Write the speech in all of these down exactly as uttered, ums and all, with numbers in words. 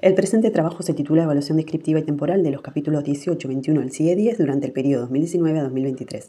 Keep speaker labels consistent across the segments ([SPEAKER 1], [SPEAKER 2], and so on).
[SPEAKER 1] El presente trabajo se titula Evaluación descriptiva y temporal de los capítulos dieciocho y veintiuno del C I E diez durante el periodo dos mil diecinueve a dos mil veintitrés.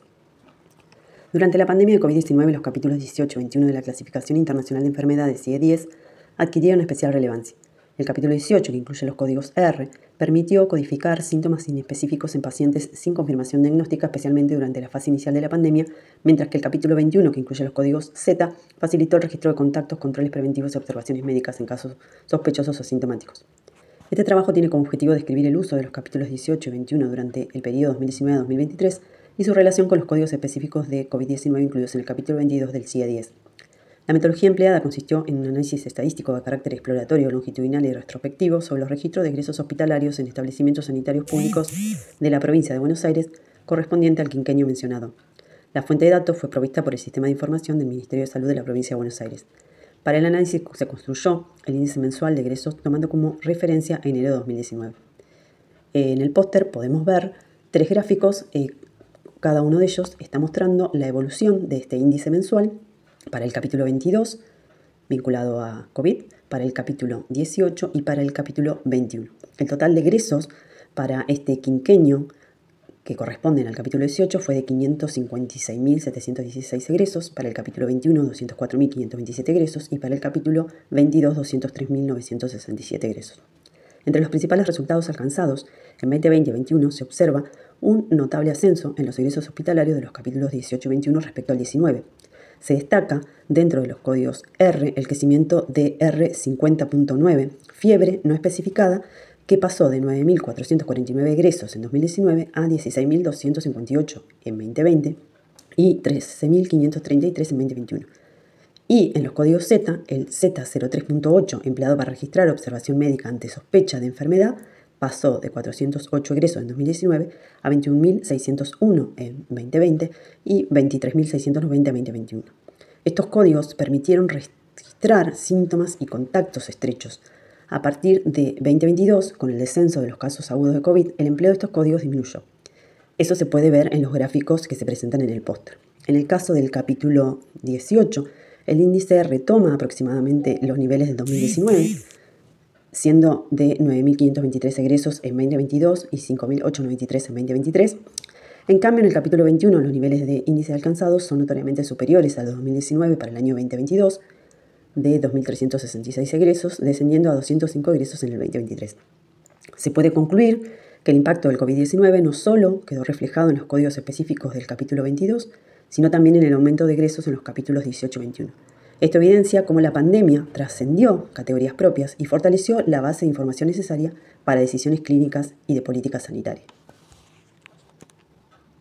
[SPEAKER 1] Durante la pandemia de COVID diecinueve, los capítulos dieciocho y veintiuno de la Clasificación Internacional de Enfermedades C I E diez adquirieron especial relevancia. El capítulo dieciocho, que incluye los códigos R, permitió codificar síntomas inespecíficos en pacientes sin confirmación diagnóstica, especialmente durante la fase inicial de la pandemia, mientras que el capítulo veintiuno, que incluye los códigos Z, facilitó el registro de contactos, controles preventivos y observaciones médicas en casos sospechosos o sintomáticos. Este trabajo tiene como objetivo describir el uso de los capítulos dieciocho y veintiuno durante el periodo dos mil diecinueve a dos mil veintitrés y su relación con los códigos específicos de COVID diecinueve incluidos en el capítulo veintidós del C I E diez. La metodología empleada consistió en un análisis estadístico de carácter exploratorio, longitudinal y retrospectivo sobre los registros de egresos hospitalarios en establecimientos sanitarios públicos de la provincia de Buenos Aires correspondiente al quinquenio mencionado. La fuente de datos fue provista por el Sistema de Información del Ministerio de Salud de la provincia de Buenos Aires. Para el análisis se construyó el índice mensual de egresos tomando como referencia a enero de dos mil diecinueve. En el póster podemos ver tres gráficos, eh, cada uno de ellos está mostrando la evolución de este índice mensual para el capítulo veintidós, vinculado a COVID, para el capítulo dieciocho y para el capítulo veintiuno. El total de egresos para este quinquenio, que corresponden al capítulo dieciocho, fue de quinientos cincuenta y seis mil setecientos dieciséis egresos, para el capítulo veintiuno, doscientos cuatro mil quinientos veintisiete egresos y para el capítulo veintidós, doscientos tres mil novecientos sesenta y siete egresos. Entre los principales resultados alcanzados, en veinte veinte y veintiuno se observa un notable ascenso en los egresos hospitalarios de los capítulos dieciocho y veintiuno respecto al diecinueve. Se destaca, dentro de los códigos R, el crecimiento de R cincuenta punto nueve, fiebre no especificada, que pasó de nueve mil cuatrocientos cuarenta y nueve egresos en dos mil diecinueve a dieciséis mil doscientos cincuenta y ocho en veinte veinte y trece mil quinientos treinta y tres en veinte veintiuno. Y en los códigos Z, el Z cero tres punto ocho, empleado para registrar observación médica ante sospecha de enfermedad, pasó de cuatrocientos ocho egresos en dos mil diecinueve a veintiún mil seiscientos uno en veinte veinte y veintitrés mil seiscientos noventa en veinte veintiuno. Estos códigos permitieron registrar síntomas y contactos estrechos. A partir de veinte veintidós, con el descenso de los casos agudos de COVID, el empleo de estos códigos disminuyó. Eso se puede ver en los gráficos que se presentan en el póster. En el caso del capítulo dieciocho, el índice retoma aproximadamente los niveles del dos mil diecinueve, siendo de nueve mil quinientos veintitrés egresos en veinte veintidós y cinco mil ochocientos noventa y tres en veinte veintitrés. En cambio, en el capítulo veintiuno, los niveles de índice alcanzados son notoriamente superiores a los dos mil diecinueve para el año veinte veintidós, de dos mil trescientos sesenta y seis egresos, descendiendo a doscientos cinco egresos en el veinte veintitrés. Se puede concluir que el impacto del COVID diecinueve no solo quedó reflejado en los códigos específicos del capítulo veintidós, sino también en el aumento de egresos en los capítulos dieciocho y veintiuno. Esto evidencia cómo la pandemia trascendió categorías propias y fortaleció la base de información necesaria para decisiones clínicas y de política sanitaria.